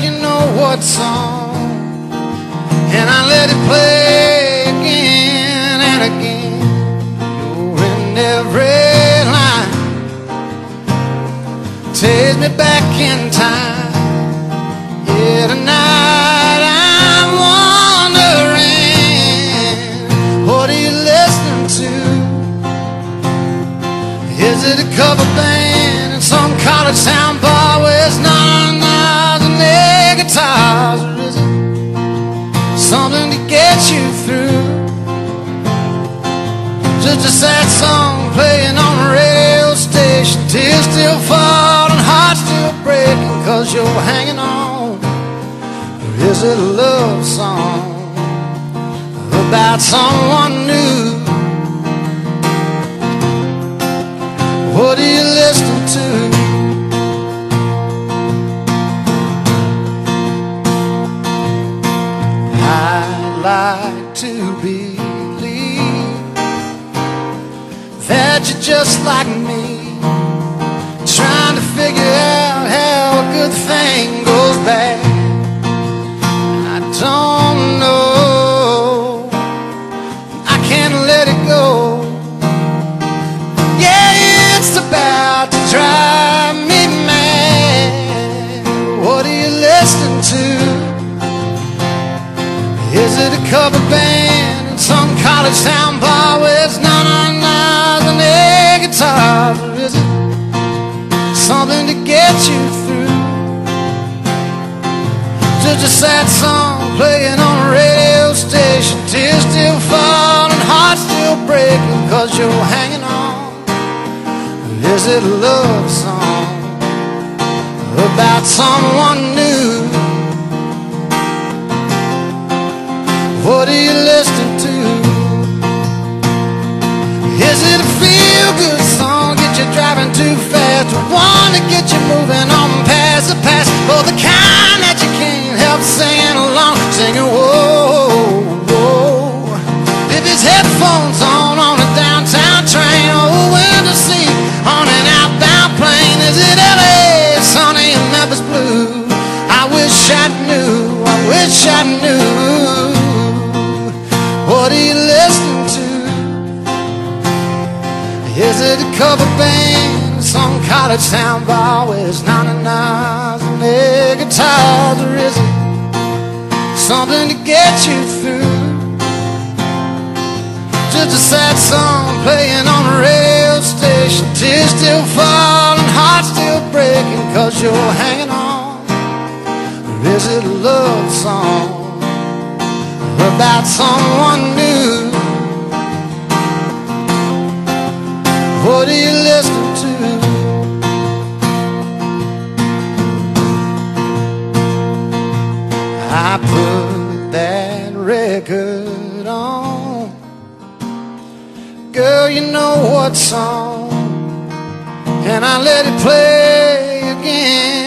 you know what song, and I let it play again and again. You're in every line, takes me back in time. Yeah, tonight I'm wondering, what are you listening to? Is it a cover band in some college town bar where it's not and air guitars, or is it something to get you through? Just a sad song playing on a radio station, tears still falling, hearts still breaking, 'cause you're hanging on. Or is it a love song about someone new? What are you listening to? I'd like to believe that you're just like me, trying to figure out how a good thing goes bad. I don't know, I can't let it go. Yeah, it's about to drive me mad. What are you listening to? Is it a cover band in some college town bar where it's none and air guitars, or is it something to get you through? Just a sad song playing on a radio station, tears still falling, hearts still breaking, 'cause you're hanging on. Or is it a love song about someone new? What are you listening to? Is it a feel-good song, get you driving too fast, or one to get you moving on past the past, or the kind that you can't help singing along, singing whoa, whoa? If it's headphones on a downtown train, or a window seat on an outbound plane, is it LA, sunny and Memphis blue? I wish I knew, I wish I knew. What are you listening to? Is it a cover band, some college town bar where it's nine and air guitars, or is it something to get you through? Just a sad song playing on a radio station, tears still falling, hearts still breaking, 'cause you're hanging on. Or is it a love song about someone new? What are you listening to? I put that record on, girl, you know what song, and I let it play again